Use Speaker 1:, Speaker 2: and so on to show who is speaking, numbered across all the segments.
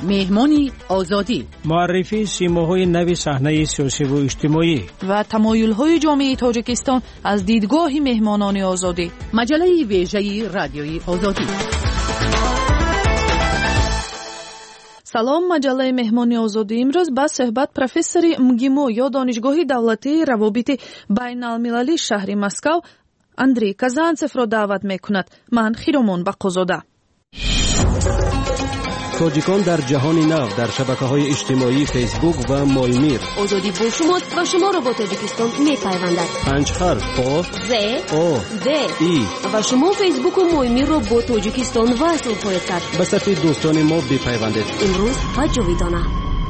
Speaker 1: مهمانی آزادی،
Speaker 2: معرفی سیماهای نوی صحنه سیاسی و اجتماعی
Speaker 3: و تمایل‌های جامعه تاجیکستان از دیدگاه مهمانان آزادی.
Speaker 1: مجله ویژه رادیوی آزادی.
Speaker 3: سلام، مجله مهمانی آزادی امروز با صحبت پروفسور مگیمو یا دانشگاه دولتی روابط بین المللی شهر مسکو اندری казанцев را دعوت میکند. من خیرمان بقازاده.
Speaker 4: تاجیکان در جهان نو در شبکه‌های اجتماعی فیسبوک و مایمیر.
Speaker 5: آزادی با شماست و شما را با تاجیکستان می‌پیوندد.
Speaker 4: 5 حرف با
Speaker 5: ز
Speaker 4: او
Speaker 5: د
Speaker 4: ای
Speaker 5: و شما فیسبوک و مایمیر را با تاجیکستان وصل خواهید کرد.
Speaker 4: به صفحه دوستان ما بپیوندید.
Speaker 5: امروز و جاویدانه.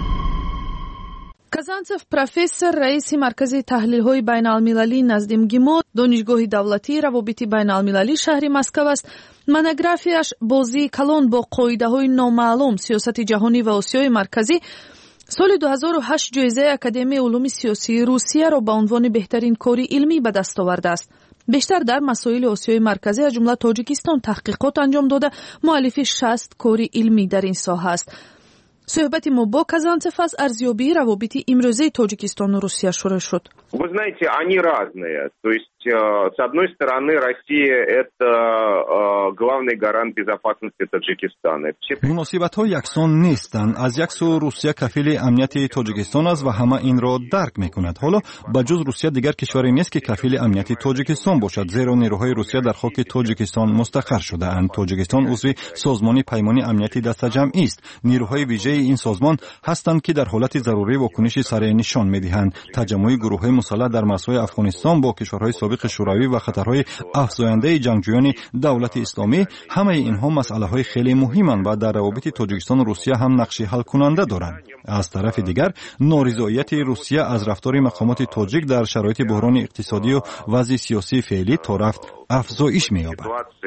Speaker 3: казанцев профессор, раиси маркази таҳлилҳои байналмилалӣ назди МГИМО, донишгоҳи давлатии равобити байналмилалӣ шаҳри Москав аст. монографияш бозии калон бо қоидаҳои номаълум, сиёсати ҷаҳонӣ ва Осиёи марказӣ соли 2008 ҷоизаи Академияи улуми сиёсии Русияро ба унвони беҳтарин кори илмӣ ба даст овардааст. бештар дар масоили Осиёи марказӣ аз ҷумла Тоҷикистон таҳқиқот анҷом дода муаллифи 60 кори илмӣ дар ин соҳа аст. صحبت ما با казанцев از ارزیابی روابط امروزی تاجیکستان و روسیه شروع شد.
Speaker 6: Вы знаете, они разные. То есть, с одной стороны, Россия – это главный гарант безопасности Таджикистана.
Speaker 7: مناسبت‌ها یکسان نیستند. از یک سو روسیه کفیل امنیت تاجیکستان است و همه این را درک می‌کند. حالا بجز روسیه دیگر کشوری نیست که کفیل امنیت تاجیکستان باشد، زیرا نیروهای روسیه در خاک تاجیکستان مستقر شده‌اند. تاجیکستان عضو سازمان پیمان امنیتی دسته‌جمعی است. نیروهای ویژه این سازمان هستند که در حالت ضروری واکنش سریع نشان می‌دهند. تجمع گروه‌های مسلح در مرزهای افغانستان با کشورهای سابق شوروی و خطرهای افزاینده جنگجویان دولت اسلامی، همه اینها مسئله‌های خیلی مهمند و در روابط تاجیکستان و روسیه هم نقش حل کننده دارند. از طرف دیگر نارضایتی روسیه از رفتار مقامات تاجیک در شرایط بحران اقتصادی و وضع سیاسی فعلی تا رفت افزایش می‌یابد.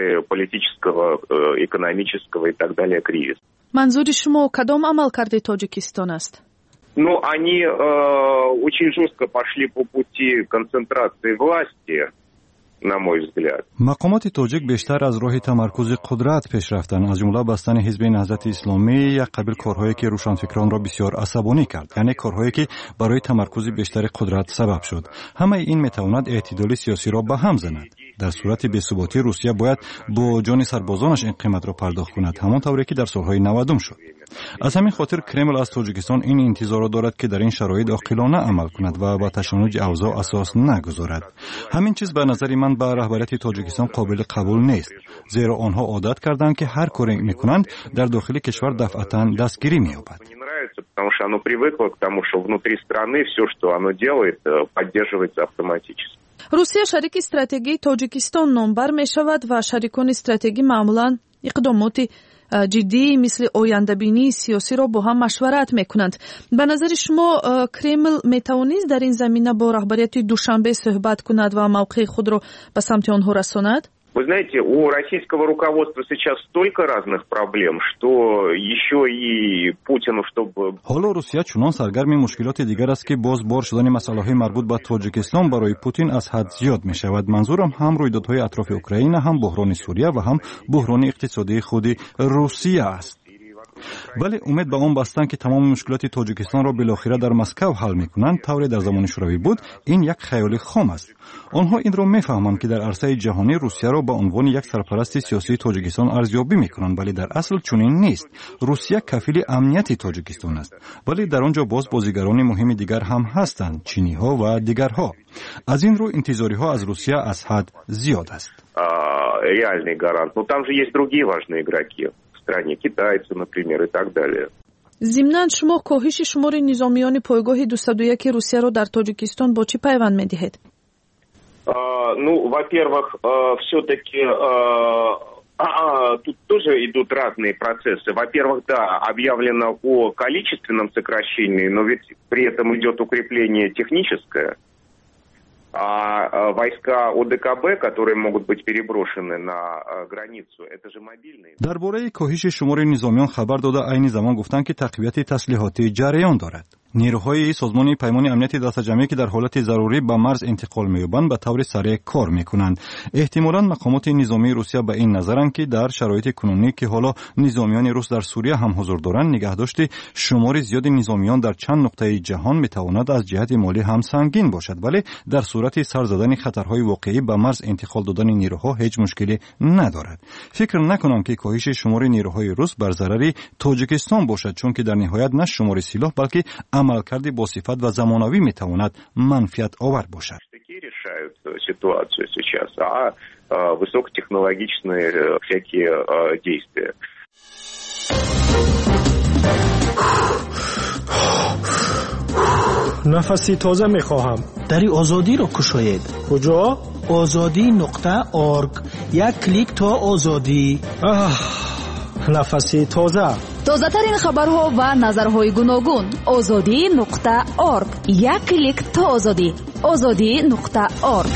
Speaker 3: منظور شما کدام عملکرد تاجیکستان است؟
Speaker 6: Ну, они очень жестко пошли по пути концентрации власти, на мой взгляд.
Speaker 7: مقامات تاجیک بیشتر از راه تمرکز قدرت پیش رفتند، از جمله بستن حزب نهضت اسلامی، یک قبیل کارهایی که روشنفکران را بسیار عصبانی کرد، یعنی کارهایی که برای تمرکز بیشتر قدرت سبب شد. همه این میتواند اعتدال سیاسی را به هم زند. در صورت بی‌ثباتی روسیه باید با جان سربازانش این قیمت را پرداخت کند، همانطوری که در سالهای 90 شد. از همین خاطر کرمل از تاجیکستان این انتظار را دارد که در این شرایط عاقلانه عمل کند و با تشنج اوضاع اساس نگذارد. همین چیز به نظر من به رهبریت تاجیکستان قابل قبول نیست، زیرا آنها عادت کردند که هر کاری میکنند در داخل کشور دفعتاً دستگیری می‌یابد.
Speaker 6: Потому что оно привыкло к тому, что внутри страны все, что оно делает, поддерживается автоматически.
Speaker 3: روسیه شریک استراتژی تاجیکستان نامبر می شود و شریکان استراتژی معمولاً اقدامات جدی مثل آینده‌بینی سیاسی را با هم مشورت میکنند. به نظر شما کرمل میتوانست در این زمینه با رهبریت دوشنبه صحبت کند و موقع خود را به سمت آنها رساند؟
Speaker 6: Вы знаете, у российского руководства сейчас столько разных проблем, что еще и Путину, чтобы...
Speaker 7: حالا روسیه چنان سرگرم مشکلات دیگر است که باز بار شدن مسائل مربوط به تاجیکستان برای پوتین از حد زیاد می شود. منظورم هم رویدادهای اطراف اوکراین، هم بحران سوریه و هم بحران اقتصادی خود روسیه است. ولی امید به آن بستند که تمام مشکلات تاجیکستان را بالاخره در مسکو حل میکنند، طوری در زمان شوروی بود. این یک خیال خام است. آنها این را میفهمند که در عرصه جهانی روسیه را به عنوان یک سرپرست سیاسی تاجیکستان ارزیابی میکنند، ولی در اصل چنین نیست. روسیه کفیل امنیت تاجیکستان است، ولی در آنجا باز بازیگران مهم دیگر هم هستند، چینی ها و دیگرها. از این رو انتظاری ها از روسیه از حد زیاد است.
Speaker 6: Реальный гарант. Но там же есть другие важные игроки. стране, китайцы, например, и так далее.
Speaker 3: ضمناً شما کاهش شمار نظامیان پایگاه 201 روسیه را در تاجیکستان با چی پیوند می‌دهید؟
Speaker 6: Ну, во-первых, все-таки тут тоже идут разные процессы. Во-первых, да, объявлено о количественном сокращении, но ведь при этом идет укрепление техническое. А войска ОДКБ, которые могут быть переброшены на границу, это же мобильные.
Speaker 7: درباره کاهش شمار نظامیان خبر داده عین زمان گفتند که تقویت تسلیحاتی جریان دارد. نیروهای سازمان پیمان امنیت دسته‌جمعی که در حالت ضروری به مرز انتقال می‌یابند به طور سریع کار می‌کنند. احتمالاً مقامات نظامی روسیه به این نظرند که در شرایط کنونی که حالا نظامیان روس در سوریه هم حضور دارند، نگهداشت شمار زیاد نظامیان در چند نقطه جهان می‌تواند از جهت مالی هم سنگین باشد، ولی در صورت سر زدن خطرهای واقعی به مرز انتقال دادن نیروها هیچ مشکلی ندارد. فکر نکنم که کاهش شمار نیروهای روس بر ضرر تاجیکستان باشد، چون که در نهایت نه شمار سلاح بلکه عملکرد با صفت و زمانوی میتواند منفعت آور باشد.
Speaker 6: решают ситуацию сейчас, а высокотехнологичные всякие действия.
Speaker 2: نفسی تازه میخواهم.
Speaker 8: دری آزادی رو کشاید.
Speaker 2: کجا؟
Speaker 8: azadi.org. یک کلیک تا آزادی.
Speaker 2: نفسی تازه.
Speaker 9: تازه ترین خبرها و نظرهای گوناگون. azadi.org. یک کلیک تا آزادی. azadi.org.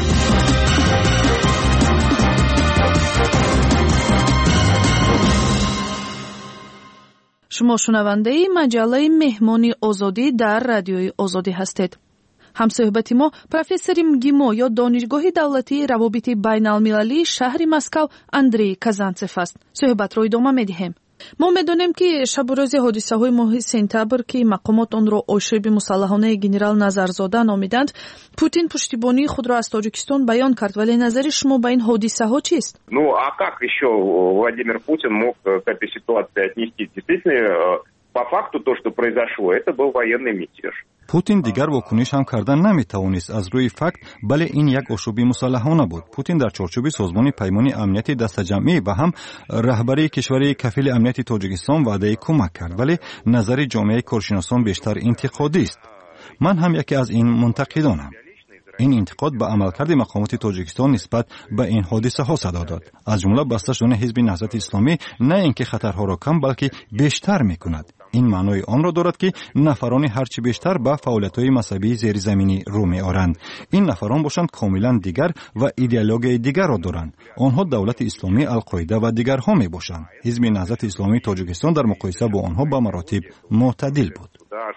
Speaker 3: شما شنونده مجله مهمانی آزادی در رادیوی آزادی هستید. همصحبت ما پروفسور МГИМО یا دانشگاه دولتی روابط بین المللی شهر مسکو اندری کازانتسف است. صحبت رو ادامه میدهیم. ما میدونیم که شب و روز حادثه های ماه سپتامبر که مقامات آن را آشوب مسلحانه گنرال نظرزاده نامیدند، پوتین پشتیبانی خود را از تاجیکستان بیان کرد، ولی نظر شما به این حادثه ها چیست؟
Speaker 6: Ну, а как еще Владимир Путин мог к этой ситуации отнестись? Действительно, по факту то, что произошло, это был военный мятеж.
Speaker 7: پوتین دیگر واکنش هم کردن نمیتوانست از روی فکت، بله این یک آشوب مسلحانه بود. پوتین در چارچوب سازمان پیمان امنیت دسته‌جمعی و هم رهبری کشور کفیل امنیت تاجیکستان وعده کمک کرد، ولی نظر جامعه کارشناسان بیشتر انتقادی است. من هم یکی از این منتقدانم. این انتقاد به عملکرد مقامات تاجیکستان نسبت به این حادثه ها صدا داد، از جمله بسته شدن حزب نهضت اسلامی نه اینکه خطرها را کم بلکه بیشتر میکند. این معنای آن را دارد که نفران هرچی بیشتر به فعالیت‌های مذهبی زیرزمینی رو می‌آورند. این نفران باشند کاملا دیگر و ایدئولوژی دیگر را دارند. آنها دولت اسلامی، القاعده و دیگرها میباشند. حزب نهضت اسلامی تاجیکستان در مقایسه با آنها به مراتب معتدل بود.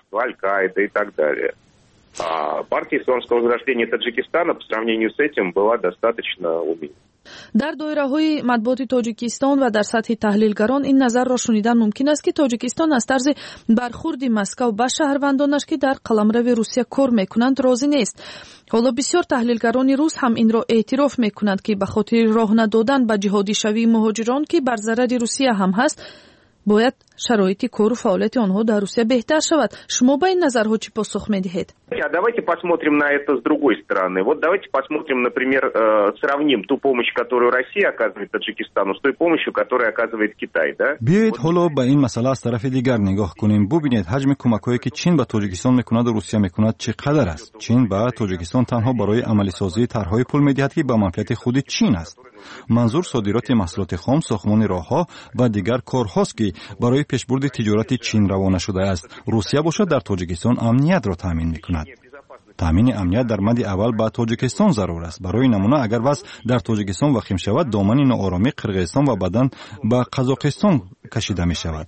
Speaker 6: Партия исламского возрождения Таджикистана по сравнению с этим была достаточно умеренной.
Speaker 3: در دایره‌های مطبوعات تاجیکستان و در سطح تحلیلگران این نظر را شنیدن ممکن است که تاجیکستان از طرز برخورد مسکو به شهروندانش که در قلمرو روسیه کار میکنند راضی نیست. حالا بسیار تحلیلگران روس هم این را اعتراف میکنند که به خاطر راه ندادن به جهادی شوی مهاجران که بر ضرر روسیه هم هست، باید شرایط کار و فعالیت آنها در روسیه بهتر شود. شما با این نظرها چی پاسخ میدهید؟
Speaker 6: Давайте посмотрим на это с другой стороны. Вот давайте посмотрим, например, сравним ту помощь, которую Россия оказывает Таджикистану, с той помощью, которую оказывает Китай, да?
Speaker 7: بیایید حالا به این مسئله از طرف دیگر نگاه کنیم. ببینید حجم کمک‌هایی که چین به تاجیکستان میکند و روسیه میکند چقدر است. چین به تاجیکستان تنها برای عملی سازی طرح‌های پول میدهد که به منفعت خود چین است. منظور صادرات محصولات خام، ساختمان راه‌ها و دیگر کارهاست که برای پیشبرد تجارت چین روانه شده است. روسیه باشد در تاجیکستان امنیت را تامین میکند. تامین امنیت در مد اول به تاجیکستان ضرور است. برای نمونه اگر وضع در تاجیکستان وخیم شود، دامن ناآرامی قرقیزستان و بعداً به قزاقستان کشیده می شود.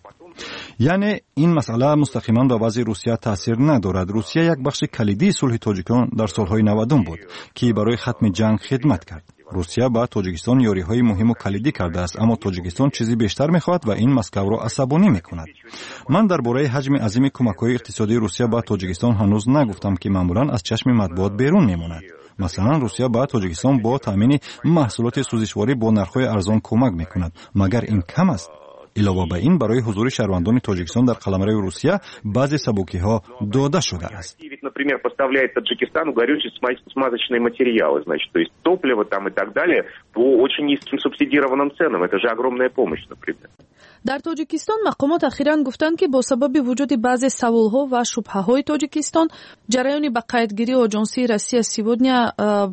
Speaker 7: یعنی این مسئله مستقیما به وضع روسیه تاثیر ندارد. روسیه یک بخش کلیدی صلح تاجیکستان در سالهای 90 بود که برای ختم جنگ خدمت کرد. روسیه با تاجیکستان یاری‌های مهم و کلیدی کرده است، اما تاجیکستان چیزی بیشتر می‌خواهد و این مسکو را عصبانی می‌کند. من درباره حجم عظیم کمک‌های اقتصادی روسیه با تاجیکستان هنوز نگفتم که معمولاً از چشم مطبوعات بیرون می‌ماند. مثلا روسیه با تاجیکستان با تامین محصولات سوزشواری با نرخ‌های ارزان کمک می‌کند. مگر این کم است؟ علاوه بر این برای حضور شهروندان تاجیکستان در قلمرو روسیه بعضی سبوکی‌ها داده شده است.
Speaker 6: Например, поставляет Таджикистану горючие смазочные материалы, значит, то есть топливо там и так далее по очень низким субсидированным ценам. Это же огромная помощь, например.
Speaker 3: در تاجیکستان مقامات اخیراً گفتند که با سبب وجود بعضی سوالها و شبهه‌های تاجیکستان، جریان به قیدگیری آژانسی روسیه سیودنیا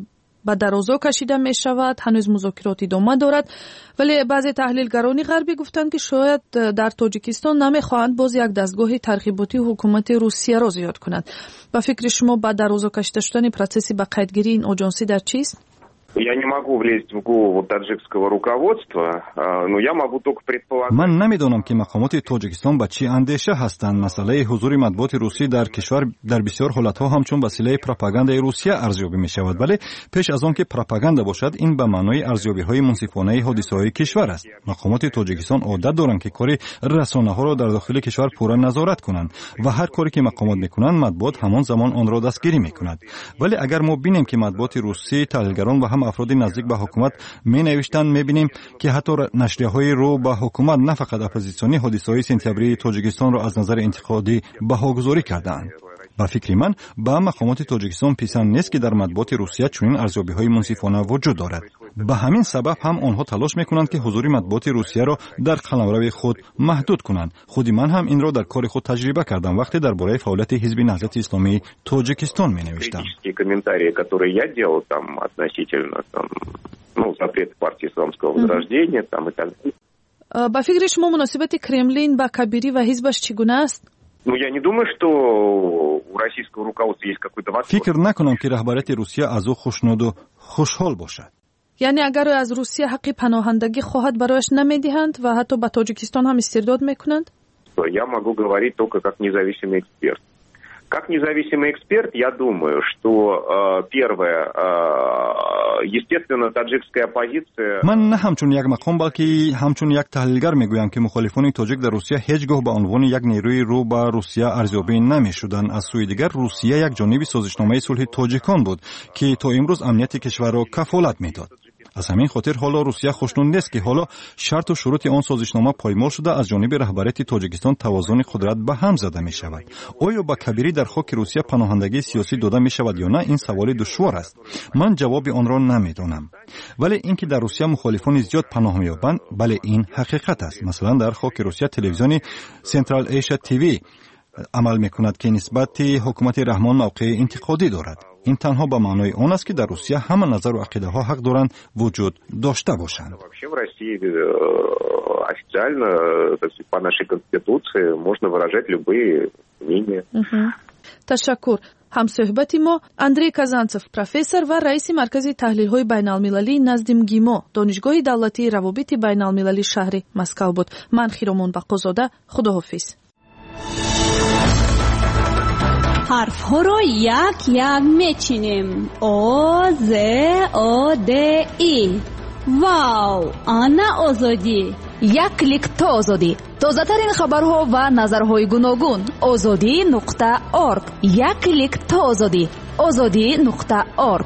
Speaker 3: به درازا کشیده می شود. هنوز مذاکرات ادامه دارد، ولی بعضی تحلیلگران غربی گفتند که شاید در تاجیکستان نمیخواهند باز یک دستگاه ترغیباتی حکومت روسیه را زیاد کنند. با فکر شما به درازا کشیده شدن پروسس به قیدگیری این آژانسی در چیست؟
Speaker 6: Я не могу влезть в голову таджикского руководства, но я могу только предполагать.
Speaker 7: من نمیدونم که مقامات تاجیکستان با چی اندیشه هستند. مسئله حضور مطبوعات روسی در کشور در بسیار حالتها همچون وسیله پروپاگاندای روسیه ارزیابی می شود، ولی پیش از آن که پروپاگاندا باشد این به معنای ارزیابی های منصفانه حادثه‌های کشور است. مقامات تاجیکستان عادت دارند که کار رسانه‌ها را در داخل کشور پورا نظارت کنند و هر کاری که مقامات میکنند مطبوعات همان زمان آن را دستگیری میکند. ولی اگر ما بینیم که مطبوعات روسی، تحلیلگران و هم افراد نزدیک به حکومت می نوشتند، می بینیم که حتی نشریه‌های رو به حکومت نه فقط اپوزیسیونی حادثه‌های سپتامبری تاجیکستان را از نظر انتقادی بهاگذاری کردند. با فکر من با مقامات تاجیکستان پسند نیست که در مطبوعات روسیه چنین ارزیابی‌های منصفانه وجود دارد. به همین سبب هم آنها تلاش می‌کنند که حضور مطبوعات روسیه را در قلمرو خود محدود کنند. خود من هم این را در کار خود تجربه کردم وقتی درباره فعالیت حزب نهضت اسلامی تاجیکستان می‌نوشتم.
Speaker 6: комментарии, которые я делал там относительно запрета партии исламского возрождения там и так далее.
Speaker 3: با فکر شما مناسبت کرملین با کبیری و حزبش چگونه است؟
Speaker 6: Ну, я не думаю, что у российского руководства есть какой-то вопрос.
Speaker 7: فکر نکنم که رهبریت روسیه از او خوشنود و خوشحال باشد.
Speaker 3: یعنی اگر از روسیه حق پناهندگی خواهد برایش نمیدهند و حتی به تاجیکستان هم استرداد میکنند؟
Speaker 6: Я могу говорить только как независимый эксперт. Как независимый эксперт, я думаю, что первое, естественно, таджикская оппозиция...
Speaker 7: من نه همچون یک مقام بلکه همچون یک تحلیلگر میگویم که مخالفان تاجیک در روسیه هیچگاه به عنوان یک نیروی رو به روسیه ارزیابی نمیشدند. از سوی دیگر روسیه یک جانب سازشنامه صلح تاجیکان بود که تا امروز امنیت کشور را کفالت میداد. از همین خاطر حالا روسیه خوشنود نیست که حالا شرط و شروط آن سازشنامه پایمال شده از جانب رهبریت تاجیکستان توازن قدرت به هم زده می شود. آیا با کبیری در خاک روسیه پناهندگی سیاسی داده می شود یا نه؟ این سوال دشوار است. من جواب آن را نمیدانم. ولی اینکه در روسیه مخالفان زیاد پناه می‌یابند، بله این حقیقت است. مثلا در خاک روسیه تلویزیون سنترال ایشیا تیوی عمل می‌کند که نسبت حکومت رحمان موقع انتقادی دارد. این تنها به معنای آن است که در روسیه همه نظر و عقیده ها حق دارند وجود داشته باشند.
Speaker 6: Вообще в России официально, по нашей конституции, можно выражать любые мнения.
Speaker 3: تشکر. همصحبت ما اندری کازانتسوف پروفسور و رئیس مرکز تحلیل‌های بین‌المللی نزد مگیمو دانشگاه دولتی روابط بین‌المللی شهر مسکو بود. من خیرمون بقازاده، خداحافظ.
Speaker 5: حرف ها رو یک یک میچینیم. او ز او د ای. واو، آنا آزادی.
Speaker 9: یک کلیک تا آزادی. تازه ترین خبرها و نظرهای گوناگون. azadi.org. یک کلیک تا آزادی. azadi.org.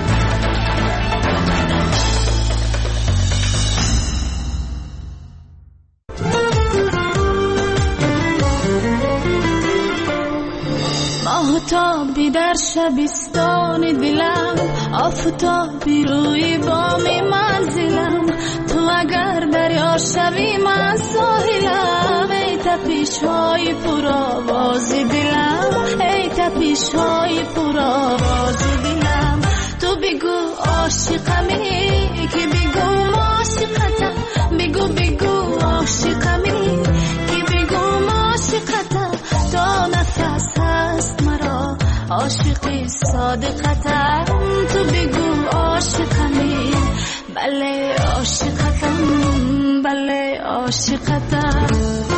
Speaker 10: آفتابی در شبستان دلم، آفتابی روی بام منزلم، تو اگر دریا شوی من ساحلم. ای تپش‌های پرآواز دلم، ای تپش‌های پرآواز دلم. تو بگو عاشقمی که بگو عاشقتم، بگو بگو عاشقمی که بگو عاشقتم. تا نفس هست مرا عاشقی صادقتم. تو بگو عاشقمی، بله عاشقتم، بله عاشقتم.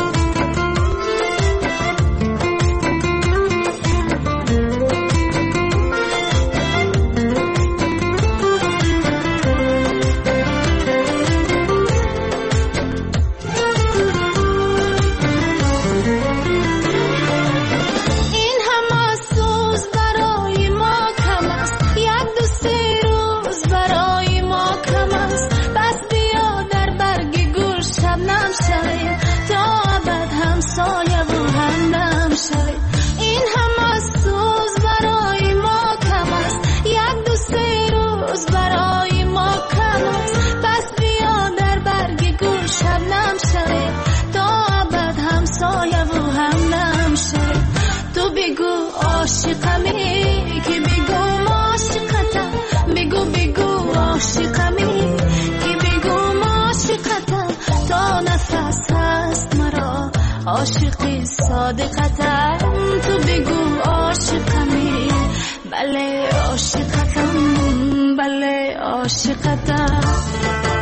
Speaker 10: عاشقمی که بگو عاشقتم، بگو بگو عاشقمی که بگو عاشقتم. تا نفس هست مرا عاشقی صادقتم. تو بگو عاشقمی، بله عاشقتم، بله عاشقتم